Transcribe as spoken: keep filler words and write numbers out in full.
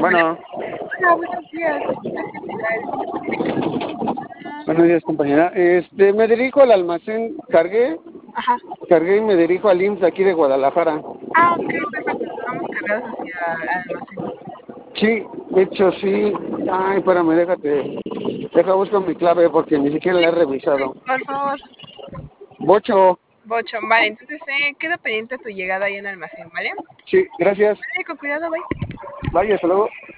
Hola, Bueno, hola, buenos días. Gracias, buenos días, compañera. Este, me dirijo al almacén, cargué, Ajá. cargué y me dirijo al I M S S aquí de Guadalajara. Ah, ok, perfecto. Vamos cargados hacia el almacén. Sí, de hecho sí. Ay, espérame, déjate. Deja buscar mi clave porque ni siquiera Sí, la he revisado. por favor. Bocho. Bocho, vale, entonces eh, quedo pendiente tu llegada ahí en el almacén, ¿vale? Sí, gracias. Vale, con cuidado, bye. Vaya, hasta luego.